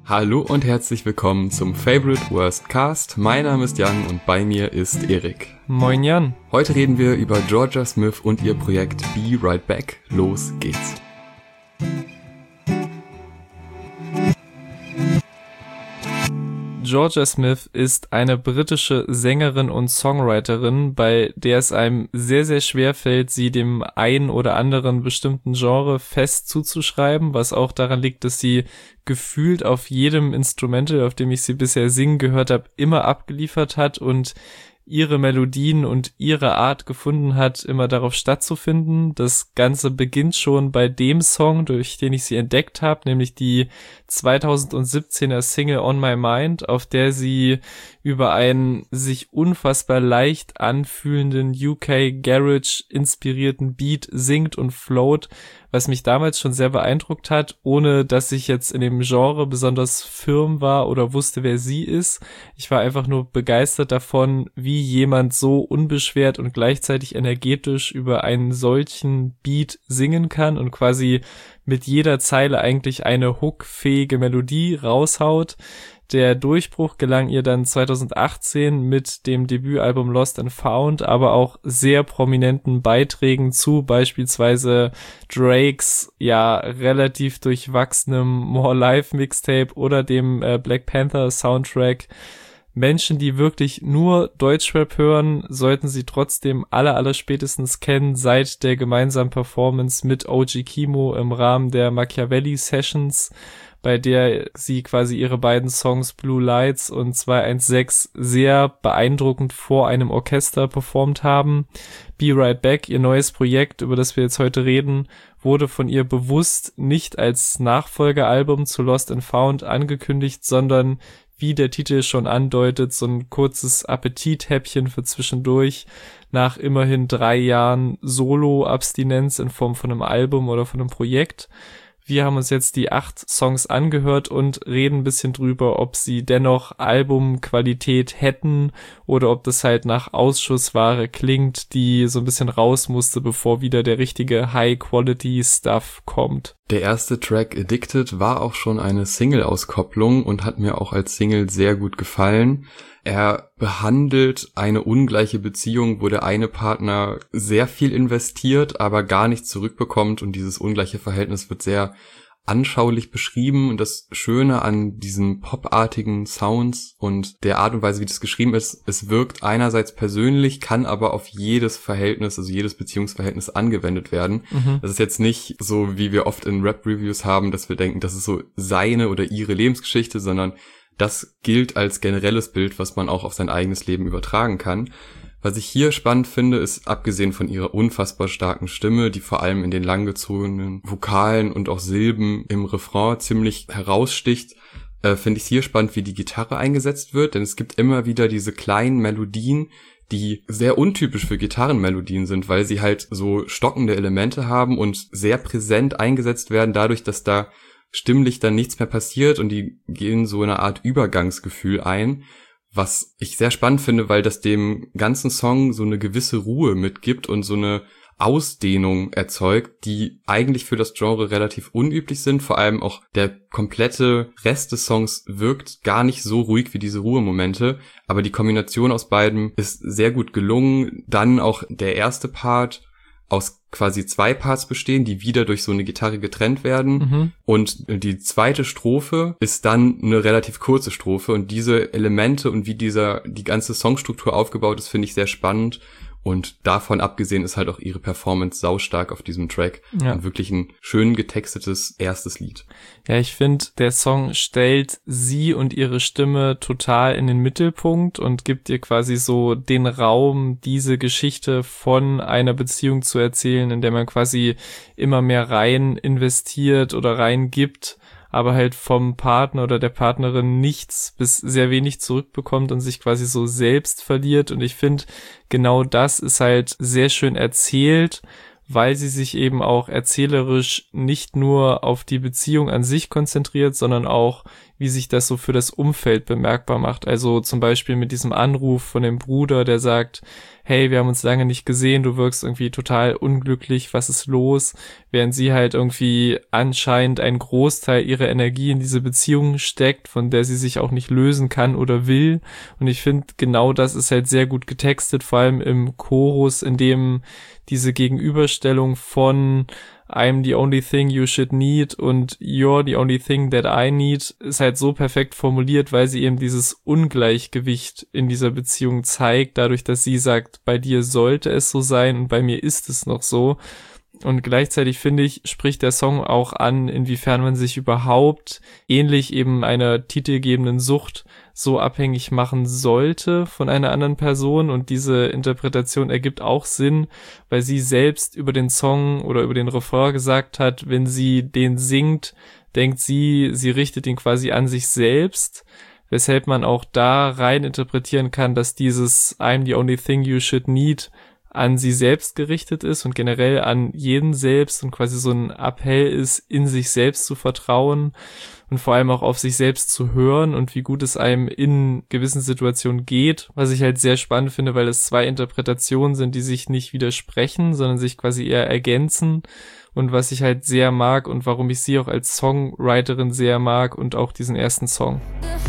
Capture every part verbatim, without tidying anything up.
Hallo und herzlich willkommen zum Favorite Worst Cast. Mein Name ist Jan und bei mir ist Erik. Moin Jan. Heute reden wir über Jorja Smith und ihr Projekt Be Right Back. Los geht's. Jorja Smith ist eine britische Sängerin und Songwriterin, bei der es einem sehr, sehr schwer fällt, sie dem einen oder anderen bestimmten Genre fest zuzuschreiben, was auch daran liegt, dass sie gefühlt auf jedem Instrumental, auf dem ich sie bisher singen gehört habe, immer abgeliefert hat und ihre Melodien und ihre Art gefunden hat, immer darauf stattzufinden. Das Ganze beginnt schon bei dem Song, durch den ich sie entdeckt habe, nämlich die zweitausendsiebzehner Single On My Mind, auf der sie über einen sich unfassbar leicht anfühlenden U K Garage inspirierten Beat singt und float, was mich damals schon sehr beeindruckt hat, ohne dass ich jetzt in dem Genre besonders firm war oder wusste, wer sie ist. Ich war einfach nur begeistert davon, wie jemand so unbeschwert und gleichzeitig energetisch über einen solchen Beat singen kann und quasi mit jeder Zeile eigentlich eine hookfähige Melodie raushaut. Der Durchbruch gelang ihr dann zweitausendachtzehn mit dem Debütalbum Lost and Found, aber auch sehr prominenten Beiträgen zu beispielsweise Drakes ja relativ durchwachsenem More Life Mixtape oder dem äh, Black Panther Soundtrack. Menschen, die wirklich nur Deutschrap hören, sollten sie trotzdem aller, aller spätestens kennen seit der gemeinsamen Performance mit O G Kimo im Rahmen der Machiavelli Sessions, bei der sie quasi ihre beiden Songs Blue Lights und zweihundertsechzehn sehr beeindruckend vor einem Orchester performt haben. Be Right Back, ihr neues Projekt, über das wir jetzt heute reden, wurde von ihr bewusst nicht als Nachfolgealbum zu Lost and Found angekündigt, sondern wie der Titel schon andeutet, so ein kurzes Appetithäppchen für zwischendurch nach immerhin drei Jahren Solo-Abstinenz in Form von einem Album oder von einem Projekt. Wir haben uns jetzt die acht Songs angehört und reden ein bisschen drüber, ob sie dennoch Albumqualität hätten oder ob das halt nach Ausschussware klingt, die so ein bisschen raus musste, bevor wieder der richtige High-Quality-Stuff kommt. Der erste Track Addicted war auch schon eine Single-Auskopplung und hat mir auch als Single sehr gut gefallen. Er behandelt eine ungleiche Beziehung, wo der eine Partner sehr viel investiert, aber gar nichts zurückbekommt, und dieses ungleiche Verhältnis wird sehr anschaulich beschrieben. Und das Schöne an diesen popartigen Sounds und der Art und Weise, wie das geschrieben ist, es wirkt einerseits persönlich, kann aber auf jedes Verhältnis, also jedes Beziehungsverhältnis angewendet werden. Mhm. Das ist jetzt nicht so, wie wir oft in Rap-Reviews haben, dass wir denken, das ist so seine oder ihre Lebensgeschichte, sondern das gilt als generelles Bild, was man auch auf sein eigenes Leben übertragen kann. Was ich hier spannend finde, ist, abgesehen von ihrer unfassbar starken Stimme, die vor allem in den langgezogenen Vokalen und auch Silben im Refrain ziemlich heraussticht, äh, finde ich hier spannend, wie die Gitarre eingesetzt wird, denn es gibt immer wieder diese kleinen Melodien, die sehr untypisch für Gitarrenmelodien sind, weil sie halt so stockende Elemente haben und sehr präsent eingesetzt werden, dadurch, dass da stimmlich dann nichts mehr passiert, und die gehen so eine Art Übergangsgefühl ein, was ich sehr spannend finde, weil das dem ganzen Song so eine gewisse Ruhe mitgibt und so eine Ausdehnung erzeugt, die eigentlich für das Genre relativ unüblich sind. Vor allem auch der komplette Rest des Songs wirkt gar nicht so ruhig wie diese Ruhemomente, aber die Kombination aus beiden ist sehr gut gelungen. Dann auch der erste Part aus quasi zwei Parts bestehen, die wieder durch so eine Gitarre getrennt werden. Mhm. Und die zweite Strophe ist dann eine relativ kurze Strophe, und diese Elemente und wie dieser die ganze Songstruktur aufgebaut ist, finde ich sehr spannend. Und davon abgesehen ist halt auch ihre Performance saustark auf diesem Track. Ja. Und wirklich ein schön getextetes erstes Lied. Ja, ich finde, der Song stellt sie und ihre Stimme total in den Mittelpunkt und gibt ihr quasi so den Raum, diese Geschichte von einer Beziehung zu erzählen, in der man quasi immer mehr rein investiert oder rein gibt, aber halt vom Partner oder der Partnerin nichts bis sehr wenig zurückbekommt und sich quasi so selbst verliert. Und ich finde, genau das ist halt sehr schön erzählt, weil sie sich eben auch erzählerisch nicht nur auf die Beziehung an sich konzentriert, sondern auch wie sich das so für das Umfeld bemerkbar macht. Also zum Beispiel mit diesem Anruf von dem Bruder, der sagt, hey, wir haben uns lange nicht gesehen, du wirkst irgendwie total unglücklich, was ist los? Während sie halt irgendwie anscheinend einen Großteil ihrer Energie in diese Beziehung steckt, von der sie sich auch nicht lösen kann oder will. Und ich finde, genau das ist halt sehr gut getextet, vor allem im Chorus, in dem diese Gegenüberstellung von I'm the only thing you should need und you're the only thing that I need ist halt so perfekt formuliert, weil sie eben dieses Ungleichgewicht in dieser Beziehung zeigt, dadurch, dass sie sagt, bei dir sollte es so sein und bei mir ist es noch so. Und gleichzeitig, finde ich, spricht der Song auch an, inwiefern man sich überhaupt ähnlich eben einer titelgebenden Sucht so abhängig machen sollte von einer anderen Person. Und diese Interpretation ergibt auch Sinn, weil sie selbst über den Song oder über den Refrain gesagt hat, wenn sie den singt, denkt sie, sie richtet ihn quasi an sich selbst, weshalb man auch da rein interpretieren kann, dass dieses I'm the only thing you should need an sie selbst gerichtet ist und generell an jeden selbst und quasi so ein Appell ist, in sich selbst zu vertrauen und vor allem auch auf sich selbst zu hören und wie gut es einem in gewissen Situationen geht, was ich halt sehr spannend finde, weil es zwei Interpretationen sind, die sich nicht widersprechen, sondern sich quasi eher ergänzen und was ich halt sehr mag und warum ich sie auch als Songwriterin sehr mag und auch diesen ersten Song.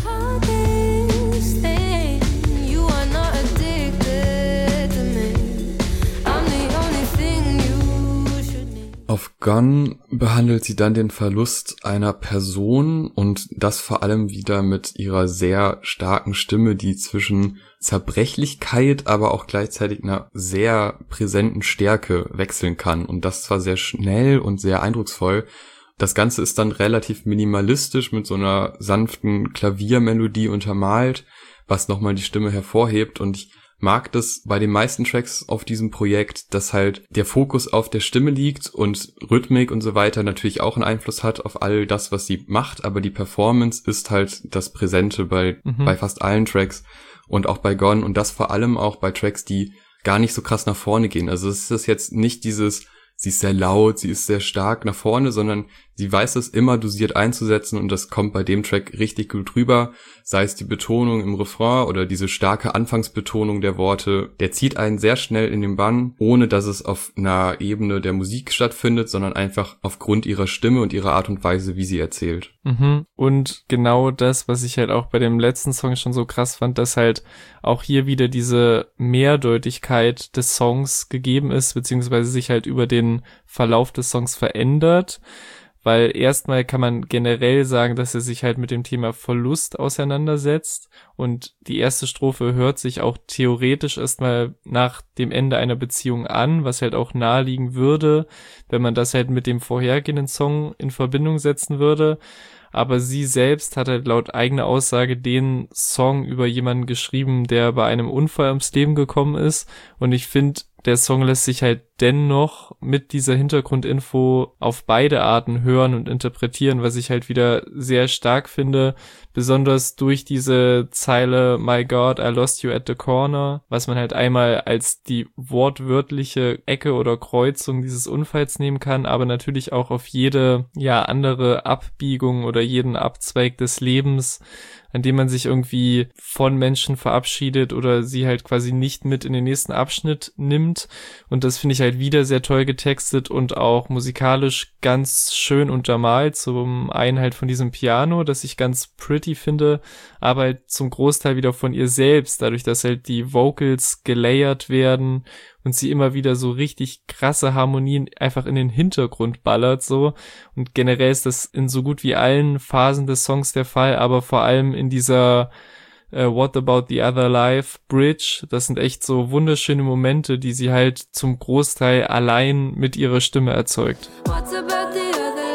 Auf Gone behandelt sie dann den Verlust einer Person und das vor allem wieder mit ihrer sehr starken Stimme, die zwischen Zerbrechlichkeit, aber auch gleichzeitig einer sehr präsenten Stärke wechseln kann und das zwar sehr schnell und sehr eindrucksvoll. Das Ganze ist dann relativ minimalistisch mit so einer sanften Klaviermelodie untermalt, was nochmal die Stimme hervorhebt und ich mag das bei den meisten Tracks auf diesem Projekt, dass halt der Fokus auf der Stimme liegt und Rhythmik und so weiter natürlich auch einen Einfluss hat auf all das, was sie macht, aber die Performance ist halt das Präsente bei, mhm. bei fast allen Tracks und auch bei Gone und das vor allem auch bei Tracks, die gar nicht so krass nach vorne gehen. Also es ist jetzt nicht dieses, sie ist sehr laut, sie ist sehr stark nach vorne, sondern sie weiß es immer dosiert einzusetzen und das kommt bei dem Track richtig gut rüber, sei es die Betonung im Refrain oder diese starke Anfangsbetonung der Worte, der zieht einen sehr schnell in den Bann, ohne dass es auf einer Ebene der Musik stattfindet, sondern einfach aufgrund ihrer Stimme und ihrer Art und Weise, wie sie erzählt. Mhm. Und genau das, was ich halt auch bei dem letzten Song schon so krass fand, dass halt auch hier wieder diese Mehrdeutigkeit des Songs gegeben ist, beziehungsweise sich halt über den Verlauf des Songs verändert. Weil erstmal kann man generell sagen, dass er sich halt mit dem Thema Verlust auseinandersetzt und die erste Strophe hört sich auch theoretisch erstmal nach dem Ende einer Beziehung an, was halt auch naheliegen würde, wenn man das halt mit dem vorhergehenden Song in Verbindung setzen würde. Aber sie selbst hat halt laut eigener Aussage den Song über jemanden geschrieben, der bei einem Unfall ums Leben gekommen ist. Und ich finde, der Song lässt sich halt dennoch mit dieser Hintergrundinfo auf beide Arten hören und interpretieren, was ich halt wieder sehr stark finde, besonders durch diese Zeile My God, I lost you at the corner, was man halt einmal als die wortwörtliche Ecke oder Kreuzung dieses Unfalls nehmen kann, aber natürlich auch auf jede, ja, andere Abbiegung oder jeden Abzweig des Lebens, an dem man sich irgendwie von Menschen verabschiedet oder sie halt quasi nicht mit in den nächsten Abschnitt nimmt. Und das finde ich halt wieder sehr toll getextet und auch musikalisch ganz schön untermalt. Zum einen halt von diesem Piano, das ich ganz pretty finde, aber halt zum Großteil wieder von ihr selbst, dadurch, dass halt die Vocals gelayert werden und sie immer wieder so richtig krasse Harmonien einfach in den Hintergrund ballert so. Und generell ist das in so gut wie allen Phasen des Songs der Fall, aber vor allem in dieser uh, What About the Other Life Bridge. Das sind echt so wunderschöne Momente, die sie halt zum Großteil allein mit ihrer Stimme erzeugt. What's about the other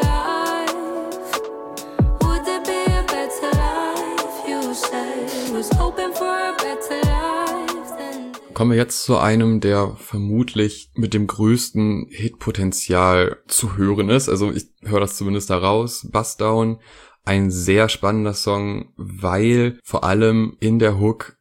life? Would there be a better life? You said was hoping for a better life. Kommen wir jetzt zu einem, der vermutlich mit dem größten Hitpotenzial zu hören ist. Also ich höre das zumindest da raus. Bust Down, ein sehr spannender Song, weil vor allem in der Hook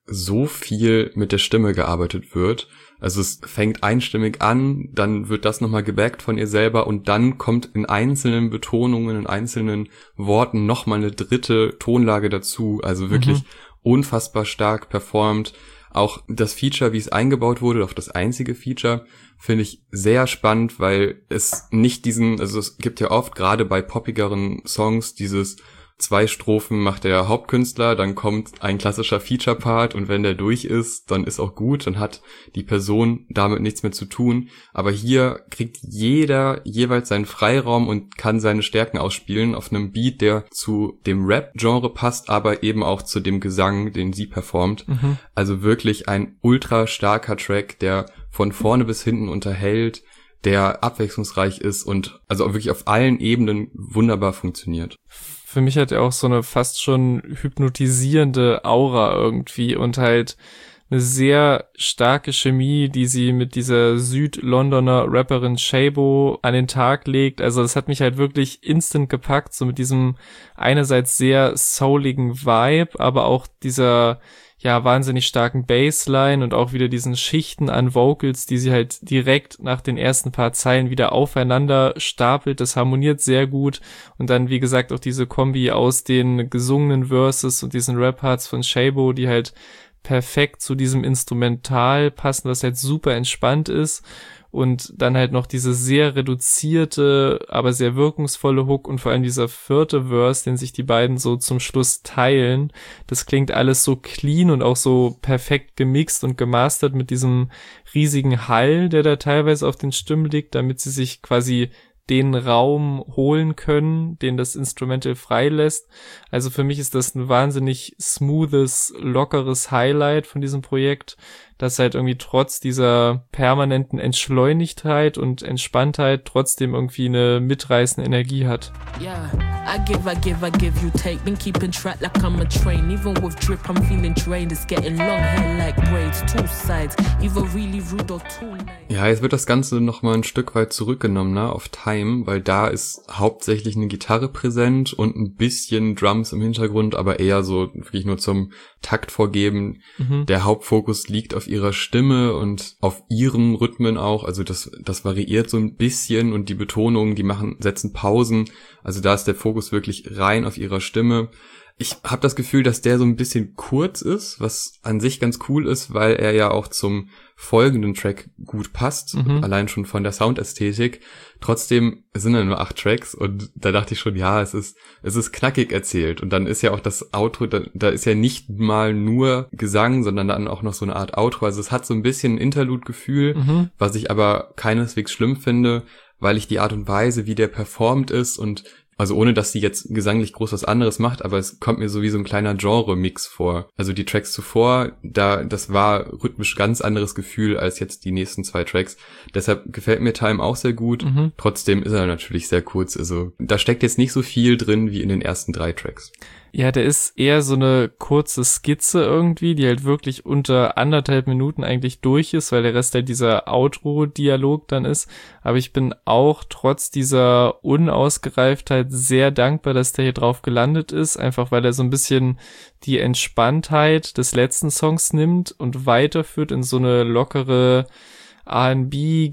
so viel mit der Stimme gearbeitet wird. Also es fängt einstimmig an, dann wird das nochmal gebackt von ihr selber und dann kommt in einzelnen Betonungen, in einzelnen Worten nochmal eine dritte Tonlage dazu. Also wirklich mhm. unfassbar stark performt. Auch das Feature, wie es eingebaut wurde, auch das einzige Feature, finde ich sehr spannend, weil es nicht diesen, also es gibt ja oft gerade bei poppigeren Songs dieses zwei Strophen macht der Hauptkünstler, dann kommt ein klassischer Feature-Part und wenn der durch ist, dann ist auch gut, dann hat die Person damit nichts mehr zu tun. Aber hier kriegt jeder jeweils seinen Freiraum und kann seine Stärken ausspielen auf einem Beat, der zu dem Rap-Genre passt, aber eben auch zu dem Gesang, den sie performt. Mhm. Also wirklich ein ultra starker Track, der von vorne bis hinten unterhält, der abwechslungsreich ist und also wirklich auf allen Ebenen wunderbar funktioniert. Für mich hat er auch so eine fast schon hypnotisierende Aura irgendwie und halt eine sehr starke Chemie, die sie mit dieser Südlondoner Rapperin Shabo an den Tag legt. Also das hat mich halt wirklich instant gepackt, so mit diesem einerseits sehr souligen Vibe, aber auch dieser ja wahnsinnig starken Bassline und auch wieder diesen Schichten an Vocals, die sie halt direkt nach den ersten paar Zeilen wieder aufeinander stapelt. Das harmoniert sehr gut und dann, wie gesagt, auch diese Kombi aus den gesungenen Verses und diesen Rap-Parts von Shabo, die halt perfekt zu diesem Instrumental passen, was halt super entspannt ist. Und dann halt noch diese sehr reduzierte, aber sehr wirkungsvolle Hook und vor allem dieser vierte Verse, den sich die beiden so zum Schluss teilen. Das klingt alles so clean und auch so perfekt gemixt und gemastert mit diesem riesigen Hall, der da teilweise auf den Stimmen liegt, damit sie sich quasi den Raum holen können, den das Instrumental freilässt. Also für mich ist das ein wahnsinnig smoothes, lockeres Highlight von diesem Projekt, das halt irgendwie trotz dieser permanenten Entschleunigtheit und Entspanntheit trotzdem irgendwie eine mitreißende Energie hat. Yeah, I give, I give, I give, you take. Been keeping track like I'm a train. Even with drip, I'm feeling drained. It's getting long hair like braids, two sides. Either really rude or too late. Ja, jetzt wird das Ganze nochmal ein Stück weit zurückgenommen, ne, auf Time, weil da ist hauptsächlich eine Gitarre präsent und ein bisschen Drums im Hintergrund, aber eher so wirklich nur zum Takt vorgeben. Mhm. Der Hauptfokus liegt auf ihrer Stimme und auf ihren Rhythmen auch, also das das variiert so ein bisschen und die Betonungen, die machen setzen Pausen, also da ist der Fokus wirklich rein auf ihrer Stimme. Ich habe das Gefühl, dass der so ein bisschen kurz ist, was an sich ganz cool ist, weil er ja auch zum folgenden Track gut passt, mhm. allein schon von der Soundästhetik. Trotzdem sind ja nur acht Tracks und da dachte ich schon, ja, es ist es ist knackig erzählt. Und dann ist ja auch das Outro, da, da ist ja nicht mal nur Gesang, sondern dann auch noch so eine Art Outro. Also es hat so ein bisschen ein Interlude-Gefühl, mhm. was ich aber keineswegs schlimm finde, weil ich die Art und Weise, wie der performt ist und also ohne, dass sie jetzt gesanglich groß was anderes macht, aber es kommt mir so wie so ein kleiner Genre-Mix vor. Also die Tracks zuvor, da das war rhythmisch ganz anderes Gefühl als jetzt die nächsten zwei Tracks. Deshalb gefällt mir Time auch sehr gut. Mhm. Trotzdem ist er natürlich sehr kurz. Also da steckt jetzt nicht so viel drin wie in den ersten drei Tracks. Ja, der ist eher so eine kurze Skizze irgendwie, die halt wirklich unter anderthalb Minuten eigentlich durch ist, weil der Rest halt dieser Outro-Dialog dann ist. Aber ich bin auch trotz dieser Unausgereiftheit sehr dankbar, dass der hier drauf gelandet ist, einfach weil er so ein bisschen die Entspanntheit des letzten Songs nimmt und weiterführt in so eine lockere R and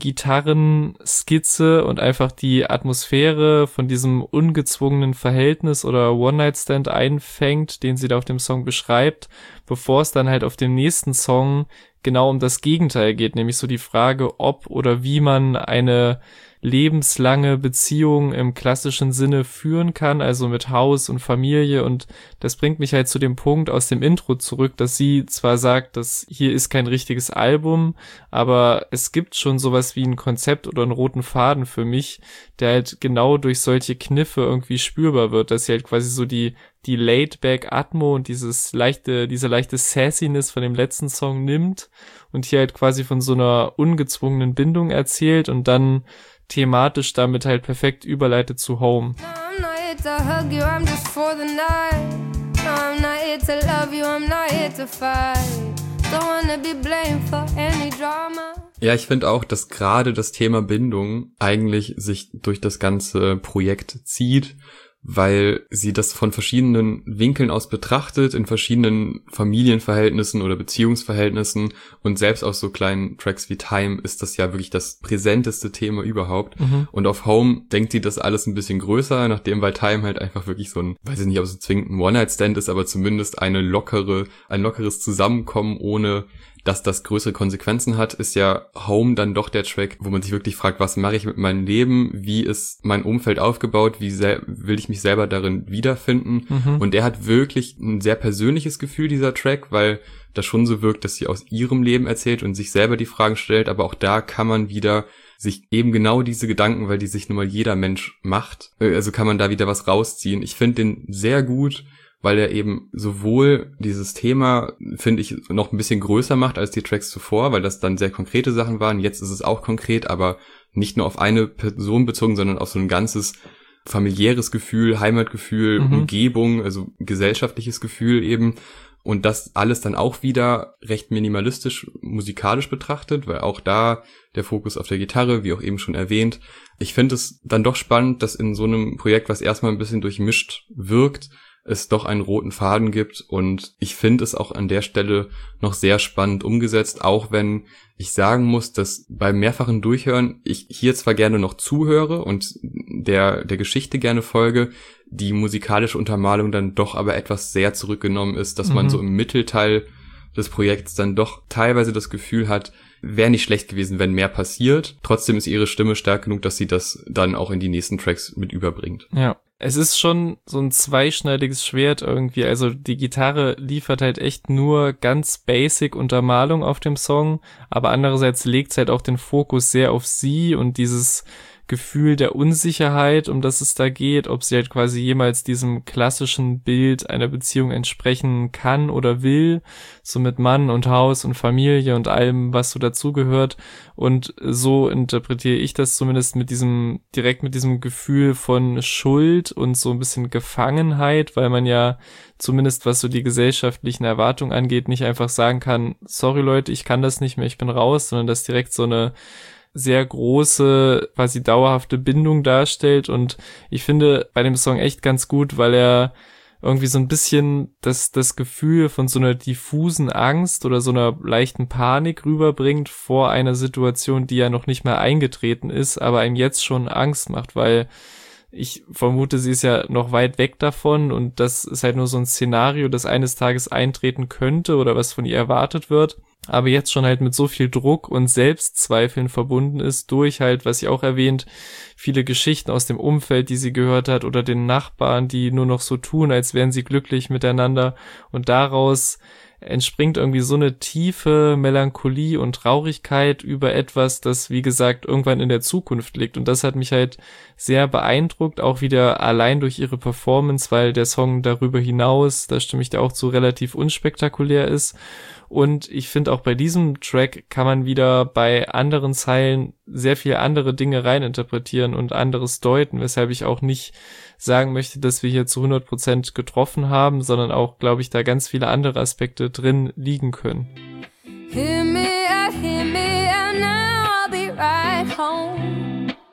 B-Gitarren-Skizze und einfach die Atmosphäre von diesem ungezwungenen Verhältnis oder One-Night-Stand einfängt, den sie da auf dem Song beschreibt, bevor es dann halt auf dem nächsten Song genau um das Gegenteil geht, nämlich so die Frage, ob oder wie man eine lebenslange Beziehung im klassischen Sinne führen kann, also mit Haus und Familie, und das bringt mich halt zu dem Punkt aus dem Intro zurück, dass sie zwar sagt, dass hier ist kein richtiges Album, aber es gibt schon sowas wie ein Konzept oder einen roten Faden für mich, der halt genau durch solche Kniffe irgendwie spürbar wird, dass sie halt quasi so die die Laid-Back-Atmo und dieses leichte, diese leichte Sassiness von dem letzten Song nimmt und hier halt quasi von so einer ungezwungenen Bindung erzählt und dann thematisch damit halt perfekt überleitet zu Home. Ja, ich finde auch, dass gerade das Thema Bindung eigentlich sich durch das ganze Projekt zieht, weil sie das von verschiedenen Winkeln aus betrachtet, in verschiedenen Familienverhältnissen oder Beziehungsverhältnissen, und selbst auf so kleinen Tracks wie Time ist das ja wirklich das präsenteste Thema überhaupt. Mhm. Und auf Home denkt sie das alles ein bisschen größer, nachdem bei Time halt einfach wirklich so ein, weiß ich nicht, ob es zwingend ein One-Night-Stand ist, aber zumindest eine lockere, ein lockeres Zusammenkommen, ohne dass das größere Konsequenzen hat, ist ja Home dann doch der Track, wo man sich wirklich fragt, was mache ich mit meinem Leben, wie ist mein Umfeld aufgebaut, wie sel- will ich mich selber darin wiederfinden. Mhm. Und der hat wirklich ein sehr persönliches Gefühl, dieser Track, weil das schon so wirkt, dass sie aus ihrem Leben erzählt und sich selber die Fragen stellt, aber auch da kann man wieder sich eben genau diese Gedanken, weil die sich nun mal jeder Mensch macht, also kann man da wieder was rausziehen. Ich finde den sehr gut, weil er eben sowohl dieses Thema, finde ich, noch ein bisschen größer macht als die Tracks zuvor, weil das dann sehr konkrete Sachen waren. Jetzt ist es auch konkret, aber nicht nur auf eine Person bezogen, sondern auf so ein ganzes familiäres Gefühl, Heimatgefühl, mhm. Umgebung, also gesellschaftliches Gefühl eben. Und das alles dann auch wieder recht minimalistisch musikalisch betrachtet, weil auch da der Fokus auf der Gitarre, wie auch eben schon erwähnt. Ich finde es dann doch spannend, dass in so einem Projekt, was erstmal ein bisschen durchmischt wirkt, es doch einen roten Faden gibt, und ich finde es auch an der Stelle noch sehr spannend umgesetzt, auch wenn ich sagen muss, dass beim mehrfachen Durchhören ich hier zwar gerne noch zuhöre und der der Geschichte gerne folge, die musikalische Untermalung dann doch aber etwas sehr zurückgenommen ist, dass mhm. man so im Mittelteil des Projekts dann doch teilweise das Gefühl hat, wäre nicht schlecht gewesen, wenn mehr passiert. Trotzdem ist ihre Stimme stark genug, dass sie das dann auch in die nächsten Tracks mit überbringt. Ja. Es ist schon so ein zweischneidiges Schwert irgendwie, also die Gitarre liefert halt echt nur ganz basic Untermalung auf dem Song, aber andererseits legt es halt auch den Fokus sehr auf sie und dieses Gefühl der Unsicherheit, um das es da geht, ob sie halt quasi jemals diesem klassischen Bild einer Beziehung entsprechen kann oder will, so mit Mann und Haus und Familie und allem, was so dazugehört. Und so interpretiere ich das zumindest mit diesem, direkt mit diesem Gefühl von Schuld und so ein bisschen Gefangenheit, weil man ja zumindest was so die gesellschaftlichen Erwartungen angeht, nicht einfach sagen kann, sorry Leute, ich kann das nicht mehr, ich bin raus, sondern dass direkt so eine sehr große, quasi dauerhafte Bindung darstellt. Und ich finde bei dem Song echt ganz gut, weil er irgendwie so ein bisschen das, das Gefühl von so einer diffusen Angst oder so einer leichten Panik rüberbringt vor einer Situation, die ja noch nicht mehr eingetreten ist, aber einem jetzt schon Angst macht, weil ich vermute, sie ist ja noch weit weg davon und das ist halt nur so ein Szenario, das eines Tages eintreten könnte oder was von ihr erwartet wird, aber jetzt schon halt mit so viel Druck und Selbstzweifeln verbunden ist durch halt, was sie auch erwähnt, viele Geschichten aus dem Umfeld, die sie gehört hat oder den Nachbarn, die nur noch so tun, als wären sie glücklich miteinander, und daraus entspringt irgendwie so eine tiefe Melancholie und Traurigkeit über etwas, das, wie gesagt, irgendwann in der Zukunft liegt. Und das hat mich halt sehr beeindruckt, auch wieder allein durch ihre Performance, weil der Song darüber hinaus, da stimme ich dir auch zu, relativ unspektakulär ist. Und ich finde auch bei diesem Track kann man wieder bei anderen Zeilen sehr viele andere Dinge reininterpretieren und anderes deuten, weshalb ich auch nicht sagen möchte, dass wir hier zu hundert Prozent getroffen haben, sondern auch, glaube ich, da ganz viele andere Aspekte drin liegen können. Hear me out, hear me out, now I'll be right home.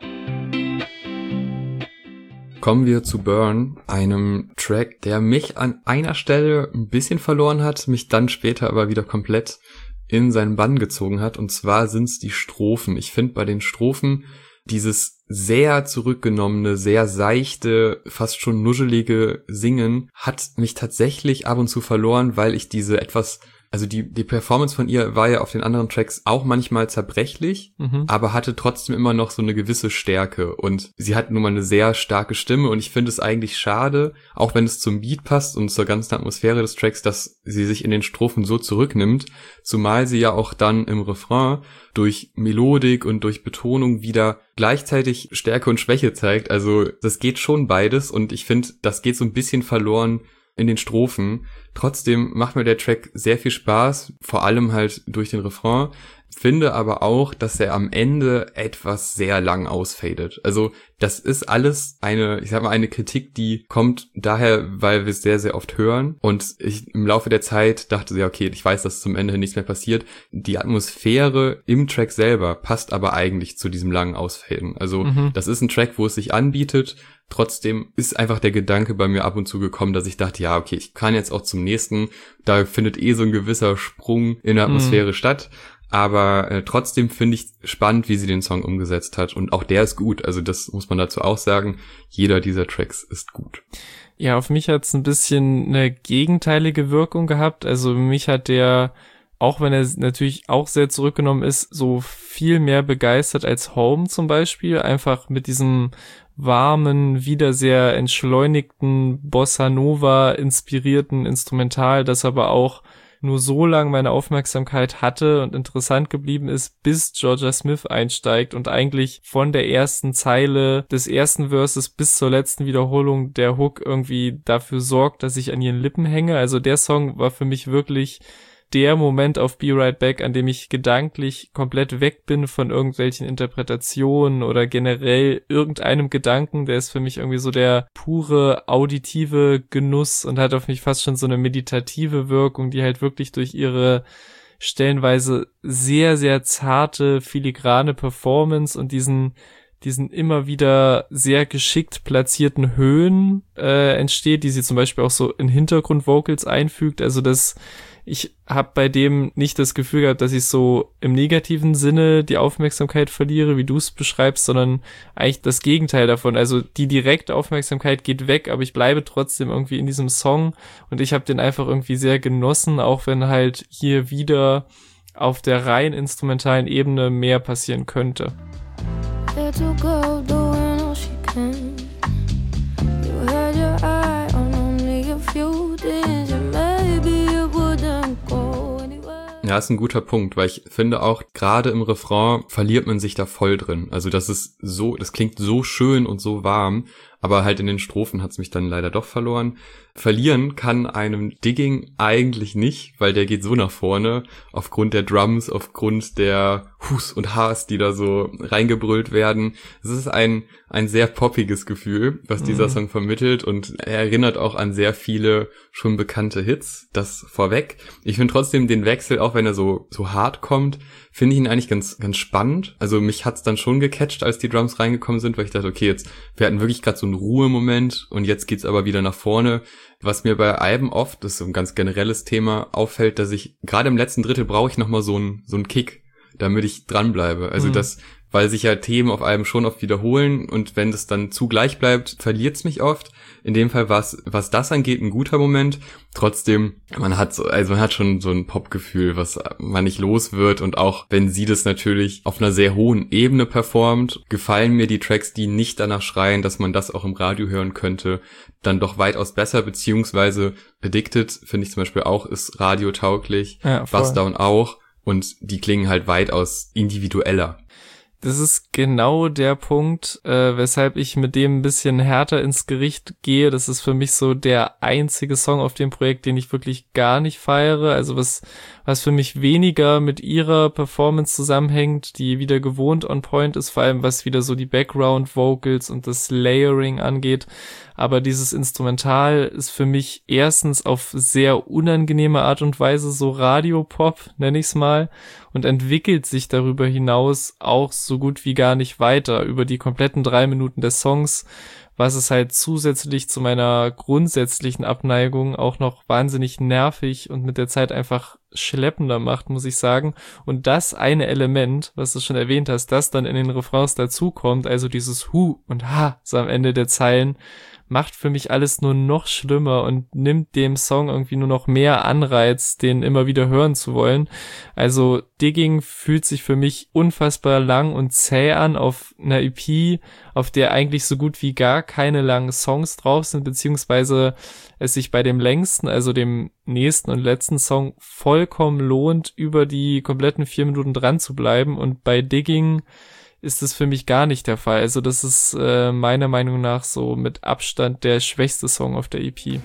Kommen wir zu Burn, einem Track, der mich an einer Stelle ein bisschen verloren hat, mich dann später aber wieder komplett in seinen Bann gezogen hat. Und zwar sind's die Strophen. Ich finde bei den Strophen dieses sehr zurückgenommene, sehr seichte, fast schon nuschelige Singen hat mich tatsächlich ab und zu verloren, weil ich diese etwas... Also die die Performance von ihr war ja auf den anderen Tracks auch manchmal zerbrechlich, mhm. aber hatte trotzdem immer noch so eine gewisse Stärke. Und sie hat nun mal eine sehr starke Stimme und ich finde es eigentlich schade, auch wenn es zum Beat passt und zur ganzen Atmosphäre des Tracks, dass sie sich in den Strophen so zurücknimmt, zumal sie ja auch dann im Refrain durch Melodik und durch Betonung wieder gleichzeitig Stärke und Schwäche zeigt. Also das geht schon beides und ich finde, das geht so ein bisschen verloren in den Strophen. Trotzdem macht mir der Track sehr viel Spaß, vor allem halt durch den Refrain. finde aber auch, dass er am Ende etwas sehr lang ausfadet. Also das ist alles eine, ich sag mal, eine Kritik, die kommt daher, weil wir es sehr, sehr oft hören. Und ich im Laufe der Zeit dachte so, ja, okay, ich weiß, dass zum Ende nichts mehr passiert. Die Atmosphäre im Track selber passt aber eigentlich zu diesem langen Ausfaden. Also mhm. das ist ein Track, wo es sich anbietet. Trotzdem ist einfach der Gedanke bei mir ab und zu gekommen, dass ich dachte, ja, okay, ich kann jetzt auch zum nächsten. Da findet eh so ein gewisser Sprung in der Atmosphäre mhm. statt. Aber äh, trotzdem finde ich spannend, wie sie den Song umgesetzt hat. Und auch der ist gut. Also das muss man dazu auch sagen. Jeder dieser Tracks ist gut. Ja, auf mich hat es ein bisschen eine gegenteilige Wirkung gehabt. Also mich hat der, auch wenn er natürlich auch sehr zurückgenommen ist, so viel mehr begeistert als Home zum Beispiel. Einfach mit diesem warmen, wieder sehr entschleunigten, Bossa Nova inspirierten Instrumental, das aber auch nur so lange meine Aufmerksamkeit hatte und interessant geblieben ist, bis Jorja Smith einsteigt und eigentlich von der ersten Zeile des ersten Verses bis zur letzten Wiederholung der Hook irgendwie dafür sorgt, dass ich an ihren Lippen hänge. Also der Song war für mich wirklich der Moment auf Be Right Back, an dem ich gedanklich komplett weg bin von irgendwelchen Interpretationen oder generell irgendeinem Gedanken. Der ist für mich irgendwie so der pure auditive Genuss und hat auf mich fast schon so eine meditative Wirkung, die halt wirklich durch ihre stellenweise sehr, sehr zarte, filigrane Performance und diesen diesen immer wieder sehr geschickt platzierten Höhen äh, entsteht, die sie zum Beispiel auch so in Hintergrundvocals einfügt. Also das Ich habe bei dem nicht das Gefühl gehabt, dass ich so im negativen Sinne die Aufmerksamkeit verliere, wie du es beschreibst, sondern eigentlich das Gegenteil davon. Also die direkte Aufmerksamkeit geht weg, aber ich bleibe trotzdem irgendwie in diesem Song und ich habe den einfach irgendwie sehr genossen, auch wenn halt hier wieder auf der rein instrumentalen Ebene mehr passieren könnte. Let her go, doing all she can. You had your eye on only a few things, and maybe you wouldn't go anywhere. Ja, ist ein guter Punkt, weil ich finde auch, gerade im Refrain verliert man sich da voll drin. Also das ist so, das klingt so schön und so warm, aber halt in den Strophen hat's mich dann leider doch verloren. Verlieren kann einem Digging eigentlich nicht, weil der geht so nach vorne, aufgrund der Drums, aufgrund der Hus und Ha's, die da so reingebrüllt werden. Es ist ein ein sehr poppiges Gefühl, was dieser mhm. Song vermittelt und er erinnert auch an sehr viele schon bekannte Hits, das vorweg. Ich finde trotzdem den Wechsel, auch wenn er so so hart kommt, finde ich ihn eigentlich ganz ganz spannend. Also mich hat's dann schon gecatcht, als die Drums reingekommen sind, weil ich dachte, okay, jetzt wir hatten wirklich gerade so einen Ruhemoment und jetzt geht's aber wieder nach vorne. Was mir bei Alben oft, das ist so ein ganz generelles Thema, auffällt, dass ich gerade im letzten Drittel brauche ich nochmal so einen so einen Kick, damit ich dranbleibe. Also mhm. das, weil sich ja Themen auf Alben schon oft wiederholen und wenn das dann zu gleich bleibt, verliert's mich oft. In dem Fall war es, was das angeht, ein guter Moment. Trotzdem, man hat so, also man hat schon so ein Popgefühl, was man nicht los wird und auch wenn sie das natürlich auf einer sehr hohen Ebene performt, gefallen mir die Tracks, die nicht danach schreien, dass man das auch im Radio hören könnte, dann doch weitaus besser, beziehungsweise Addicted, finde ich zum Beispiel auch, ist radiotauglich, ja, Bust Down auch und die klingen halt weitaus individueller. Das ist genau der Punkt, äh, weshalb ich mit dem ein bisschen härter ins Gericht gehe. Das ist für mich so der einzige Song auf dem Projekt, den ich wirklich gar nicht feiere. Also was was für mich weniger mit ihrer Performance zusammenhängt, die wieder gewohnt on point ist, vor allem was wieder so die Background-Vocals und das Layering angeht. Aber dieses Instrumental ist für mich erstens auf sehr unangenehme Art und Weise so Radiopop, nenne ich es mal, und entwickelt sich darüber hinaus auch so gut wie gar nicht weiter über die kompletten drei Minuten des Songs, was es halt zusätzlich zu meiner grundsätzlichen Abneigung auch noch wahnsinnig nervig und mit der Zeit einfach schleppender macht, muss ich sagen. Und das eine Element, was du schon erwähnt hast, das dann in den Refrains dazukommt, also dieses Hu und Ha so am Ende der Zeilen, macht für mich alles nur noch schlimmer und nimmt dem Song irgendwie nur noch mehr Anreiz, den immer wieder hören zu wollen. Also Digging fühlt sich für mich unfassbar lang und zäh an auf einer E P, auf der eigentlich so gut wie gar keine langen Songs drauf sind, beziehungsweise es sich bei dem längsten, also dem nächsten und letzten Song vollkommen lohnt, über die kompletten vier Minuten dran zu bleiben, und bei Digging ist es für mich gar nicht der Fall. Also das ist äh, meiner Meinung nach so mit Abstand der schwächste Song auf der E P.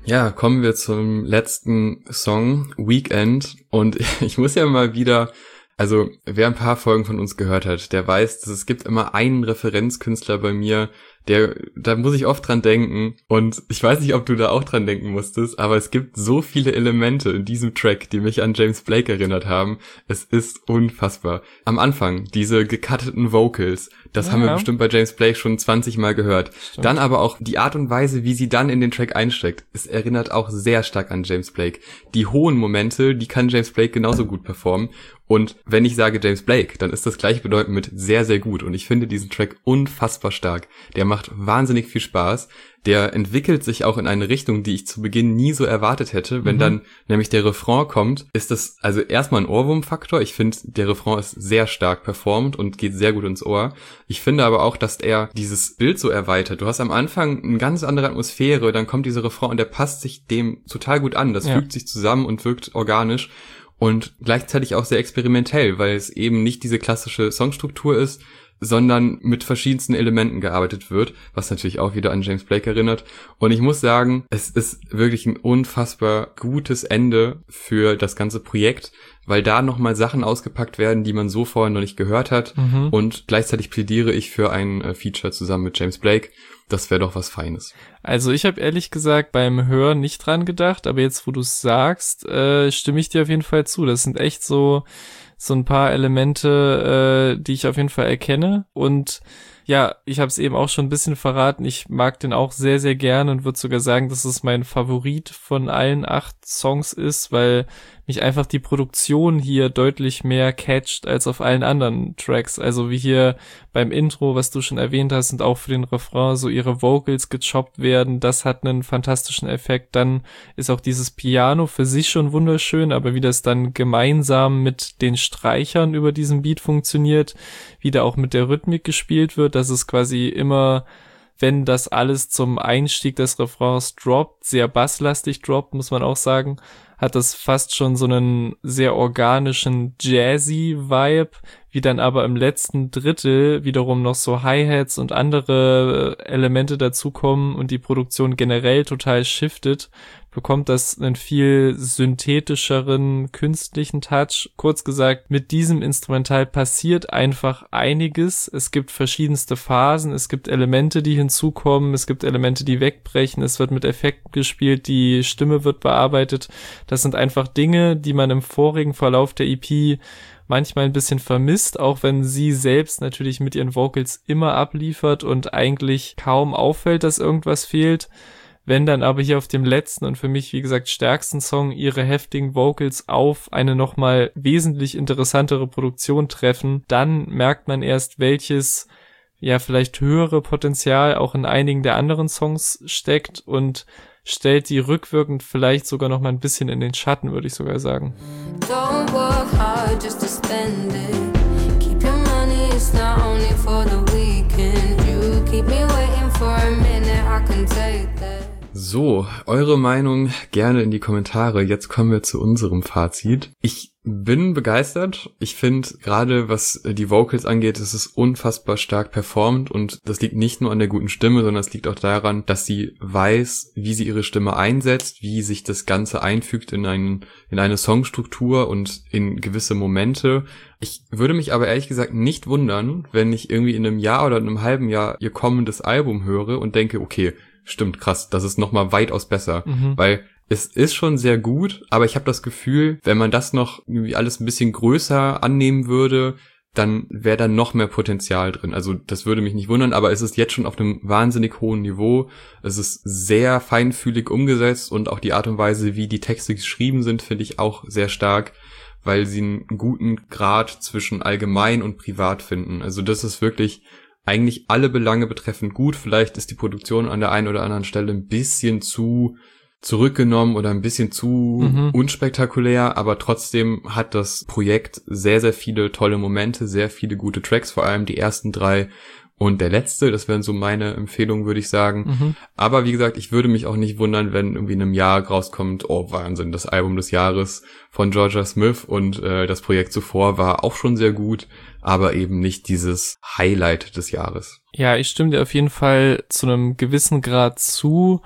Ja, kommen wir zum letzten Song, Weekend. Und ich muss ja mal wieder, also wer ein paar Folgen von uns gehört hat, der weiß, dass es gibt immer einen Referenzkünstler bei mir, der, da muss ich oft dran denken. Und ich weiß nicht, ob du da auch dran denken musstest, aber es gibt so viele Elemente in diesem Track, die mich an James Blake erinnert haben. Es ist unfassbar. Am Anfang, diese gecutteten Vocals, das ja, haben wir bestimmt bei James Blake schon zwanzig Mal gehört. Stimmt. Dann aber auch die Art und Weise, wie sie dann in den Track einsteckt. Es erinnert auch sehr stark an James Blake. Die hohen Momente, die kann James Blake genauso gut performen. Und wenn ich sage James Blake, dann ist das gleichbedeutend mit sehr, sehr gut. Und ich finde diesen Track unfassbar stark. Der macht wahnsinnig viel Spaß. Der entwickelt sich auch in eine Richtung, die ich zu Beginn nie so erwartet hätte. Wenn mhm. dann nämlich der Refrain kommt, ist das also erstmal ein Ohrwurmfaktor. Ich finde, der Refrain ist sehr stark performt und geht sehr gut ins Ohr. Ich finde aber auch, dass er dieses Bild so erweitert. Du hast am Anfang eine ganz andere Atmosphäre, dann kommt dieser Refrain und der passt sich dem total gut an. Das ja. fügt sich zusammen und wirkt organisch. Und gleichzeitig auch sehr experimentell, weil es eben nicht diese klassische Songstruktur ist, sondern mit verschiedensten Elementen gearbeitet wird, was natürlich auch wieder an James Blake erinnert. Und ich muss sagen, es ist wirklich ein unfassbar gutes Ende für das ganze Projekt, weil da nochmal Sachen ausgepackt werden, die man so vorher noch nicht gehört hat. Mhm. Und gleichzeitig plädiere ich für ein äh, Feature zusammen mit James Blake. Das wäre doch was Feines. Also ich habe ehrlich gesagt beim Hören nicht dran gedacht, aber jetzt, wo du es sagst, äh, stimme ich dir auf jeden Fall zu. Das sind echt so so ein paar Elemente, äh, die ich auf jeden Fall erkenne. Und ja, ich habe es eben auch schon ein bisschen verraten. Ich mag den auch sehr, sehr gerne und würde sogar sagen, dass es mein Favorit von allen acht Songs ist, weil mich einfach die Produktion hier deutlich mehr catcht als auf allen anderen Tracks. Also wie hier beim Intro, was du schon erwähnt hast, und auch für den Refrain so ihre Vocals gechoppt werden. Das hat einen fantastischen Effekt. Dann ist auch dieses Piano für sich schon wunderschön, aber wie das dann gemeinsam mit den Streichern über diesen Beat funktioniert, wie da auch mit der Rhythmik gespielt wird, dass es quasi immer, wenn das alles zum Einstieg des Refrains droppt, sehr basslastig droppt, muss man auch sagen, hat das fast schon so einen sehr organischen Jazzy-Vibe, wie dann aber im letzten Drittel wiederum noch so Hi-Hats und andere Elemente dazukommen und die Produktion generell total shiftet, bekommt das einen viel synthetischeren, künstlichen Touch. Kurz gesagt, mit diesem Instrumental passiert einfach einiges. Es gibt verschiedenste Phasen, es gibt Elemente, die hinzukommen, es gibt Elemente, die wegbrechen, es wird mit Effekten gespielt, die Stimme wird bearbeitet. Das sind einfach Dinge, die man im vorigen Verlauf der E P manchmal ein bisschen vermisst, auch wenn sie selbst natürlich mit ihren Vocals immer abliefert und eigentlich kaum auffällt, dass irgendwas fehlt. Wenn dann aber hier auf dem letzten und für mich, wie gesagt, stärksten Song ihre heftigen Vocals auf eine nochmal wesentlich interessantere Produktion treffen, dann merkt man erst, welches, ja, vielleicht höhere Potenzial auch in einigen der anderen Songs steckt und stellt die rückwirkend vielleicht sogar noch mal ein bisschen in den Schatten, würde ich sogar sagen. Don't work hard just to spend it. Keep your money, it's not only for the weekend. You keep me waiting for a minute, I can take that. So, eure Meinung gerne in die Kommentare. Jetzt kommen wir zu unserem Fazit. Ich bin begeistert. Ich finde, gerade was die Vocals angeht, ist es unfassbar stark performt und das liegt nicht nur an der guten Stimme, sondern es liegt auch daran, dass sie weiß, wie sie ihre Stimme einsetzt, wie sich das Ganze einfügt in einen, in eine Songstruktur und in gewisse Momente. Ich würde mich aber ehrlich gesagt nicht wundern, wenn ich irgendwie in einem Jahr oder in einem halben Jahr ihr kommendes Album höre und denke, okay, stimmt, krass, das ist nochmal weitaus besser, mhm. weil es ist schon sehr gut, aber ich habe das Gefühl, wenn man das noch irgendwie alles ein bisschen größer annehmen würde, dann wäre da noch mehr Potenzial drin. Also das würde mich nicht wundern, aber es ist jetzt schon auf einem wahnsinnig hohen Niveau. Es ist sehr feinfühlig umgesetzt und auch die Art und Weise, wie die Texte geschrieben sind, finde ich auch sehr stark, weil sie einen guten Grad zwischen allgemein und privat finden. Also das ist wirklich eigentlich alle Belange betreffend gut. Vielleicht ist die Produktion an der einen oder anderen Stelle ein bisschen zu zurückgenommen oder ein bisschen zu mhm. unspektakulär, aber trotzdem hat das Projekt sehr, sehr viele tolle Momente, sehr viele gute Tracks, vor allem die ersten drei und der letzte, das wären so meine Empfehlungen, würde ich sagen. Mhm. Aber wie gesagt, ich würde mich auch nicht wundern, wenn irgendwie in einem Jahr rauskommt, oh Wahnsinn, das Album des Jahres von Jorja Smith und äh, das Projekt zuvor war auch schon sehr gut, aber eben nicht dieses Highlight des Jahres. Ja, ich stimme dir auf jeden Fall zu einem gewissen Grad zu.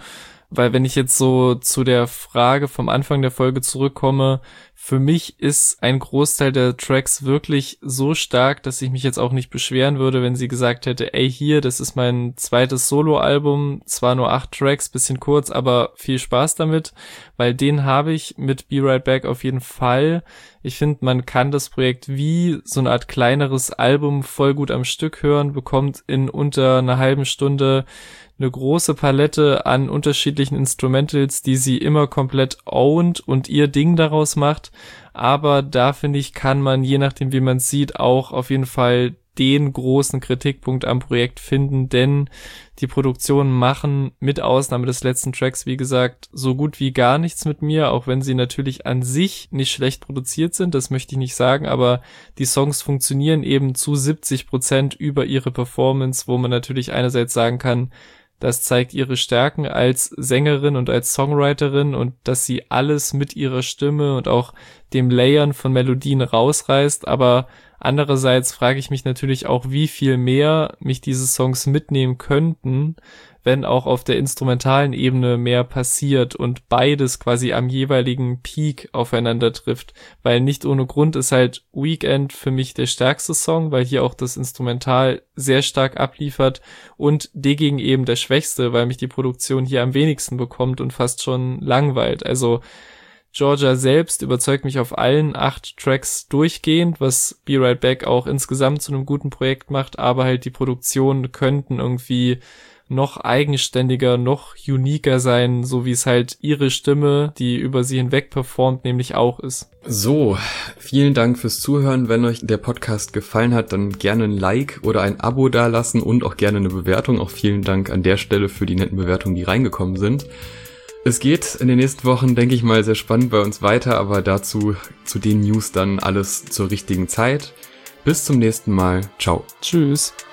weil wenn ich jetzt so zu der Frage vom Anfang der Folge zurückkomme, für mich ist ein Großteil der Tracks wirklich so stark, dass ich mich jetzt auch nicht beschweren würde, wenn sie gesagt hätte, ey, hier, das ist mein zweites Soloalbum, zwar nur acht Tracks, bisschen kurz, aber viel Spaß damit, weil den habe ich mit Be Right Back auf jeden Fall. Ich finde, man kann das Projekt wie so eine Art kleineres Album voll gut am Stück hören, bekommt in unter einer halben Stunde eine große Palette an unterschiedlichen Instrumentals, die sie immer komplett ownt und ihr Ding daraus macht. Aber da, finde ich, kann man, je nachdem wie man es sieht, auch auf jeden Fall den großen Kritikpunkt am Projekt finden, denn die Produktionen machen mit Ausnahme des letzten Tracks, wie gesagt, so gut wie gar nichts mit mir, auch wenn sie natürlich an sich nicht schlecht produziert sind, das möchte ich nicht sagen, aber die Songs funktionieren eben zu siebzig Prozent über ihre Performance, wo man natürlich einerseits sagen kann, das zeigt ihre Stärken als Sängerin und als Songwriterin und dass sie alles mit ihrer Stimme und auch dem Layern von Melodien rausreißt, aber andererseits frage ich mich natürlich auch, wie viel mehr mich diese Songs mitnehmen könnten, wenn auch auf der instrumentalen Ebene mehr passiert und beides quasi am jeweiligen Peak aufeinander trifft, weil nicht ohne Grund ist halt Weekend für mich der stärkste Song, weil hier auch das Instrumental sehr stark abliefert und dagegen eben der schwächste, weil mich die Produktion hier am wenigsten bekommt und fast schon langweilt. Also Georgia selbst überzeugt mich auf allen acht Tracks durchgehend, was Be Right Back auch insgesamt zu einem guten Projekt macht, aber halt die Produktionen könnten irgendwie noch eigenständiger, noch uniker sein, so wie es halt ihre Stimme, die über sie hinweg performt, nämlich auch ist. So, vielen Dank fürs Zuhören. Wenn euch der Podcast gefallen hat, dann gerne ein Like oder ein Abo dalassen und auch gerne eine Bewertung. Auch vielen Dank an der Stelle für die netten Bewertungen, die reingekommen sind. Es geht in den nächsten Wochen, denke ich mal, sehr spannend bei uns weiter, aber dazu, zu den News dann alles zur richtigen Zeit. Bis zum nächsten Mal. Ciao. Tschüss.